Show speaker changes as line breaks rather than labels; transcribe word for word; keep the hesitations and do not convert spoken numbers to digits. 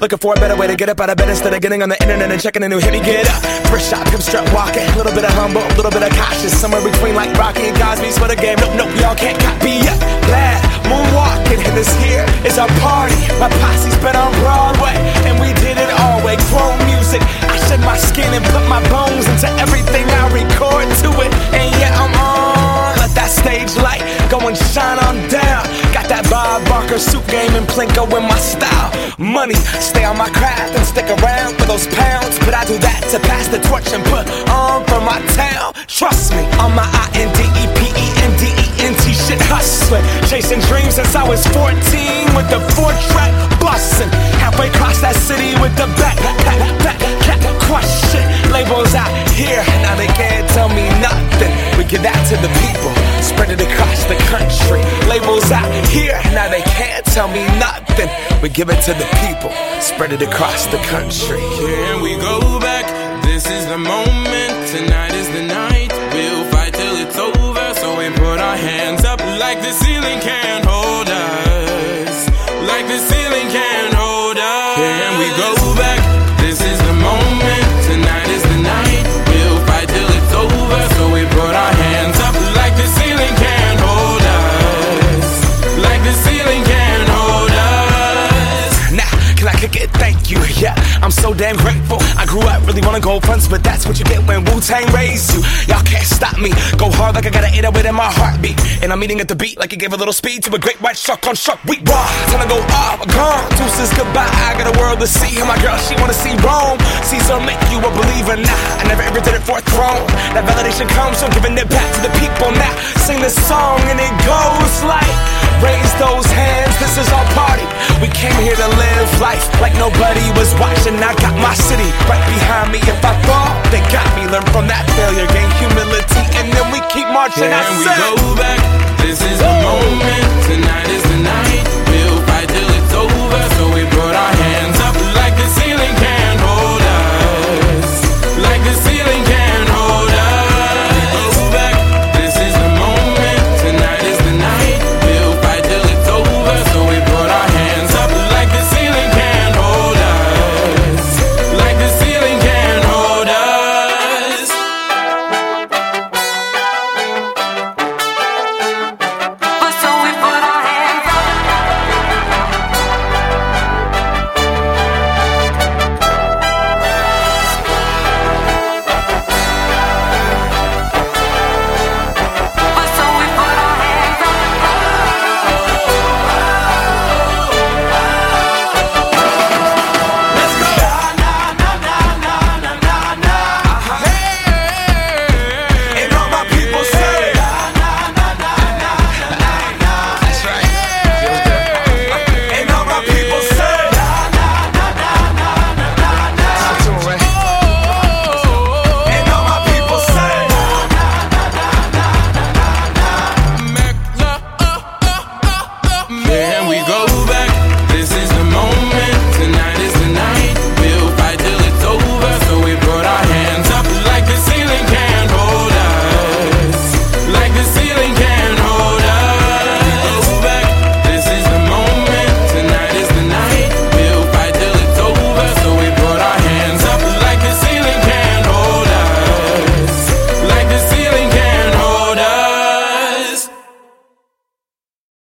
looking for a better way to get up out of bed instead of getting on the internet and checking a new hit. Me get up, first shot, come strut walking. A little bit of humble, a little bit of cautious. Somewhere between like Rocky and Cosby's for the game. Nope, nope, y'all can't copy yet. Glad moonwalking, and this here is our party. My posse's been on Broadway, and we did it all way. Grown music, I shed my skin and put my bones into everything I record to it. And yeah, I'm on. Let that stage light go and shine on down. Got that Bob Barker suit game and Plinko in my style. Money, stay on my craft and stick around for those pounds. But I do that to pass the torch and put on for my town. Trust me, on my I N D E P E N D E N T shit hustling. Chasing dreams since I was fourteen with the four track bustin'. Halfway across that city with the back, back, back, back, crush shit. Labels out here, now they can't tell me nothing. We give that to the people, spread it across the country. Labels out here, now they can't tell me nothing. We give it to the people, spread it across the country.
Can we go back? This is the moment, tonight is the night. We'll fight till it's over, so we put our hands up like the ceiling can't hold us. Like the ceiling can't hold us. Can we go back? This is the moment, tonight is the night. We'll fight till it's over, so we put our hands up like the ceiling can't hold us. Like the ceiling can't hold us.
Now, can I kick it? Thank you, yeah, I'm so damn grateful. I grew up really wanna go fronts, but that's what you get when Wu-Tang raised you. Y'all can't stop me, go hard like I got an eight oh eight in my heartbeat. And I'm eating at the beat like it gave a little speed to a great white shark on shark week. Raw, time to go off, gone, deuces goodbye. I got a world to see, and my girl, she wanna see Rome. Caesar make you a believer, nah, I never ever did it for a throne. That validation comes from giving it back to the people. Now, sing this song and it goes like, raise those hands, this is our party. We came here to live life like no